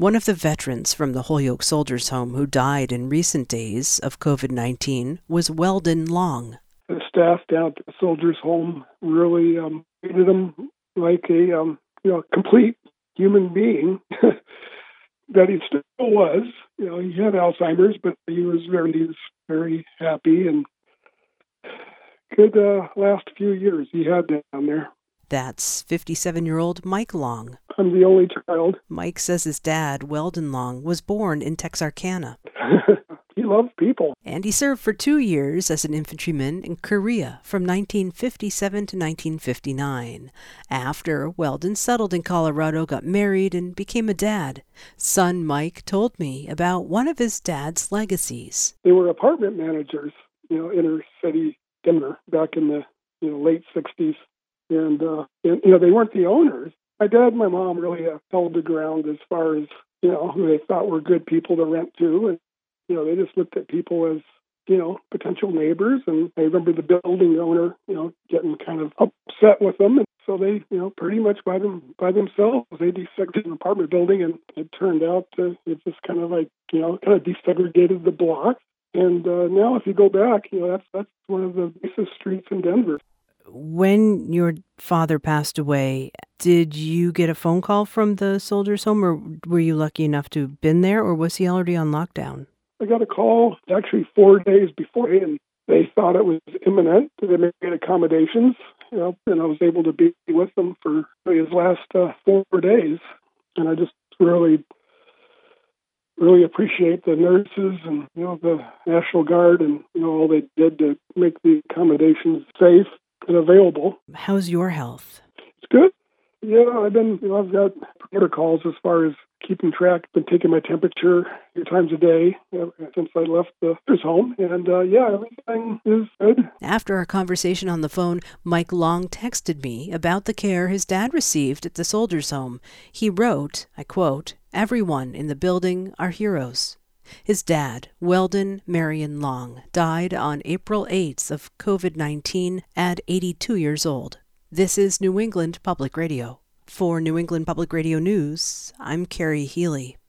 One of the veterans from the Holyoke Soldiers' Home who died in recent days of COVID-19 was Weldon Long. The staff down at the Soldiers' Home really treated him like a complete human being that he still was. He had Alzheimer's, but he was very happy and good last few years he had down there. That's 57-year-old Mike Long. I'm the only child. Mike says his dad, Weldon Long, was born in Texarkana. He loved people. And he served for 2 years as an infantryman in Korea from 1957 to 1959. After, Weldon settled in Colorado, got married, and became a dad. Son Mike told me about one of his dad's legacies. They were apartment managers, inner city Denver back in the late 60s. And they weren't the owners. My dad and my mom really held the ground as far as, who they thought were good people to rent to. And, they just looked at people as, potential neighbors. And I remember the building owner, getting kind of upset with them. And so they, pretty much by themselves, they desegregated an apartment building. And it turned out it just kind of desegregated the block. And now if you go back, that's one of the nicest streets in Denver. When your father passed away, did you get a phone call from the Soldiers' Home, or were you lucky enough to have been there, or was he already on lockdown? I got a call actually 4 days before, and they thought it was imminent. They made accommodations, and I was able to be with them for his last 4 days. And I just really appreciate the nurses and, the National Guard and, all they did to make the accommodations safe and available. How's your health? It's good. Yeah, I've got protocols as far as keeping track. I've been taking my temperature 3 times a day since I left the Soldiers' Home. And everything is good. After our conversation on the phone, Mike Long texted me about the care his dad received at the Soldiers' Home. He wrote, I quote, "Everyone in the building are heroes." His dad, Weldon Marion Long, died on April 8th of COVID-19 at 82 years old. This is New England Public Radio. For New England Public Radio News, I'm Carrie Healy.